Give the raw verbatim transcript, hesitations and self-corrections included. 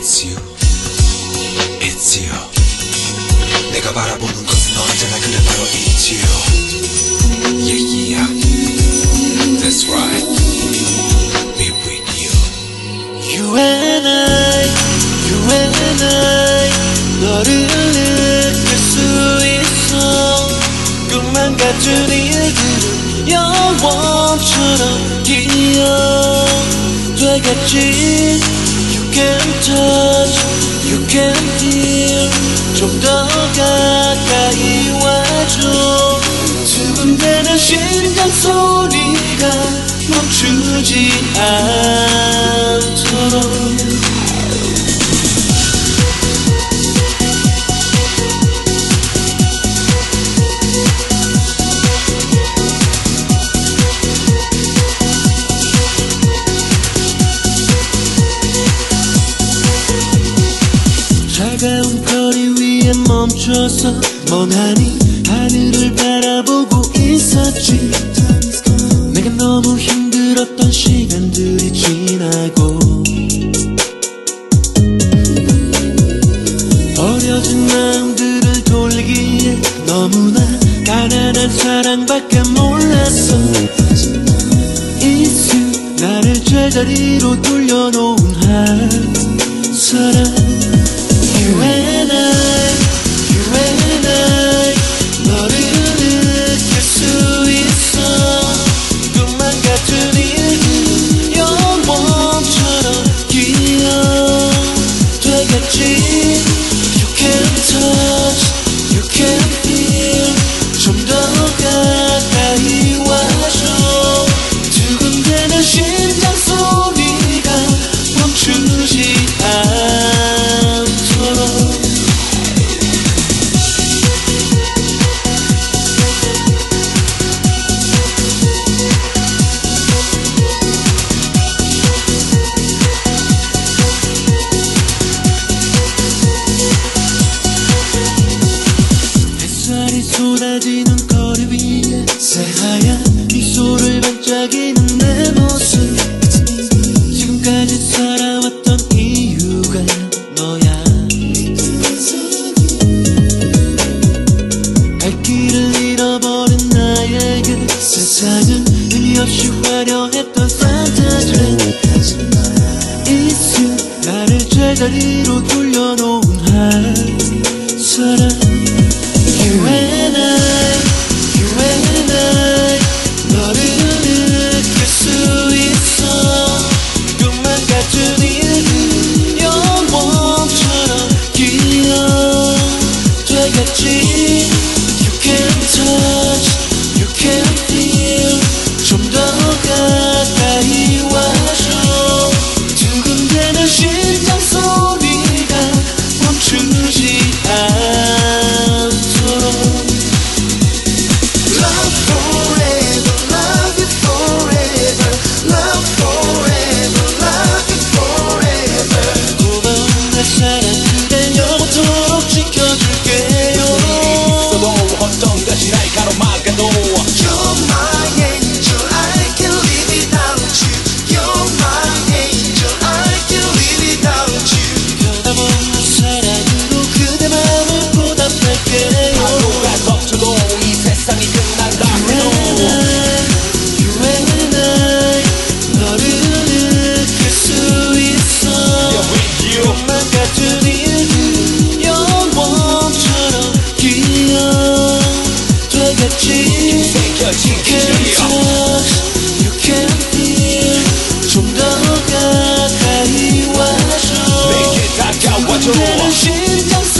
It's you, it's you. 내가 바라보는 것은 너잖아. 그래 바로 it's you. Yeah, yeah, that's right. Be with you. You and I, you and I. 너를 느낄 수 있어. 꿈만 같은 일들은 영원처럼 기억되겠지. You can touch, you can feel. 좀 더 가까이 와줘. 두근대는 심장 소리가 멈추지 않도록. 차가운 거리 위에 멈춰서 멍하니 하늘을 바라보고 있었지. 내가 너무 힘들었던 시간들이 지나고 버려진 마음들을 돌리기에 너무나 가난한 사랑밖에 몰랐어. It's you. 나를 제자리로 돌려놓은 한 사람. You and I, you and I. 너를 느낄 수 있어. 꿈만 같은 일들 영원처럼 기억되겠지. You can touch, you can feel. 좀 더 가까이 와줘. 두근대는 심장 소리가 멈추지 않도록. 햇살이 쏟아지는 거리 위에 새하얀 미소를 반짝이는 내 모습. 지금까지 살아왔던 이유가 너야. 발길을 잃어버린 나에게 세상은 의미 없이 화려했던 판타지. It's you. 나를 제자리로 돌려놓은 한 사람. You and I, you and I. 너를 느낄 수 있어. 꿈만 같은 일들 영원처럼 기억되겠지. You can touch, you can feel. 좀 더 가까이 와줘. 두근대는 심장 소리가 멈추지 않도록. Love forever, love you forever. Love forever, love you forever. 고마운 내 사랑 그댄 영원토록 지켜줄게요. 있어도 어떤 것이 날 가로막아도 You're my angel, I can't live without you. You're my angel, I can't live without you. 변함없는 사랑으로 그대 마음을 보답할게요. 하루가 덮쳐도 이 세상이 끝난다 You and I, you and I. 너를 느낄 수 있어. Yeah, with you. 꿈만 같은 일들 영원처럼 기억되겠지. 새겨진 You can 기준이야. touch, you can feel. 좀 더 가까이 와줘. 내게 다가와줘. 두근대는 심장